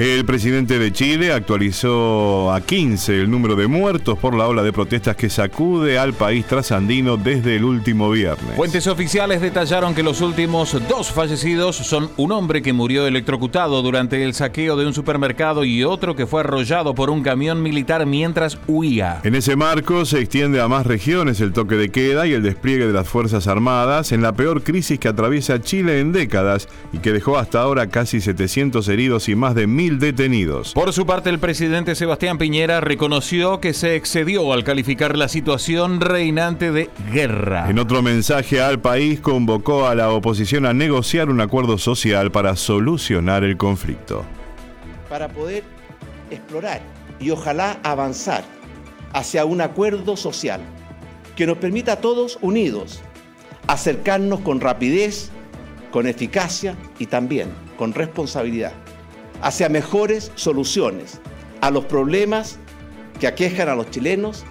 El presidente de Chile actualizó a 15 el número de muertos por la ola de protestas que sacude al país trasandino desde el último viernes. Fuentes oficiales detallaron que los últimos 2 fallecidos son un hombre que murió electrocutado durante el saqueo de un supermercado y otro que fue arrollado por un camión militar mientras huía. En ese marco se extiende a más regiones el toque de queda y el despliegue de las Fuerzas Armadas en la peor crisis que atraviesa Chile en décadas y que dejó hasta ahora casi 700 heridos y más de 1000 detenidos. Por su parte, el presidente Sebastián Piñera reconoció que se excedió al calificar la situación reinante de guerra. En otro mensaje al país, convocó a la oposición a negociar un acuerdo social para solucionar el conflicto. Para poder explorar y ojalá avanzar hacia un acuerdo social que nos permita a todos unidos acercarnos con rapidez, con eficacia y también con responsabilidad hacia mejores soluciones a los problemas que aquejan a los chilenos.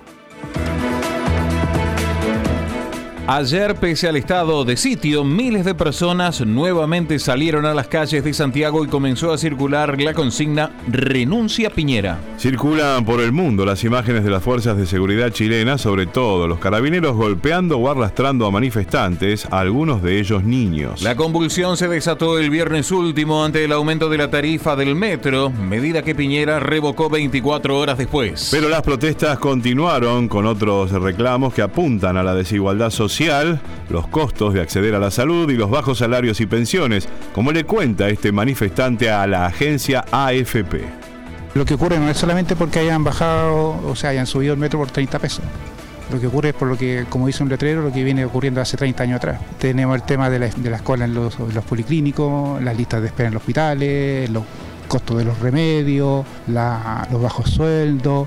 Ayer, pese al estado de sitio, miles de personas nuevamente salieron a las calles de Santiago y comenzó a circular la consigna Renuncia Piñera. Circulan por el mundo las imágenes de las fuerzas de seguridad chilenas, sobre todo los carabineros golpeando o arrastrando a manifestantes, algunos de ellos niños. La convulsión se desató el viernes último ante el aumento de la tarifa del metro, medida que Piñera revocó 24 horas después. Pero las protestas continuaron con otros reclamos que apuntan a la desigualdad social, los costos de acceder a la salud y los bajos salarios y pensiones, como le cuenta este manifestante a la agencia AFP. Lo que ocurre no es solamente porque hayan bajado, o sea, hayan subido el metro por 30 pesos. Lo que ocurre es por lo que, como dice un letrero, lo que viene ocurriendo hace 30 años atrás. Tenemos el tema de las colas en los policlínicos, las listas de espera en los hospitales, los costos de los remedios, los bajos sueldos.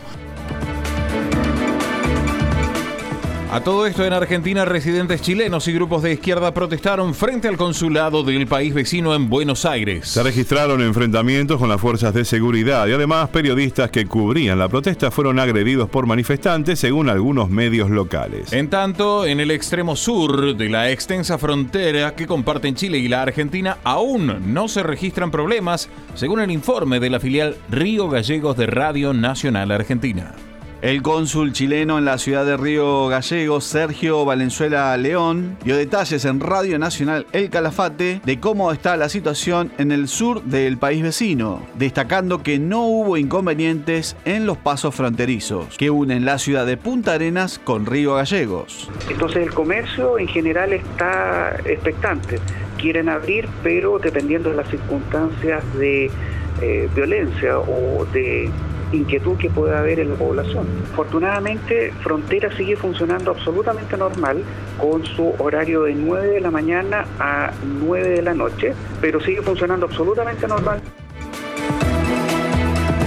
A todo esto, en Argentina, residentes chilenos y grupos de izquierda protestaron frente al consulado del país vecino en Buenos Aires. Se registraron enfrentamientos con las fuerzas de seguridad y además periodistas que cubrían la protesta fueron agredidos por manifestantes, según algunos medios locales. En tanto, en el extremo sur de la extensa frontera que comparten Chile y la Argentina, aún no se registran problemas, según el informe de la filial Río Gallegos de Radio Nacional Argentina. El cónsul chileno en la ciudad de Río Gallegos, Sergio Valenzuela León, dio detalles en Radio Nacional El Calafate de cómo está la situación en el sur del país vecino, destacando que no hubo inconvenientes en los pasos fronterizos que unen la ciudad de Punta Arenas con Río Gallegos. Entonces el comercio en general está expectante, quieren abrir, pero dependiendo de las circunstancias de violencia o de inquietud que pueda haber en la población. Afortunadamente, Frontera sigue funcionando absolutamente normal con su horario de 9 de la mañana a 9 de la noche, pero sigue funcionando absolutamente normal.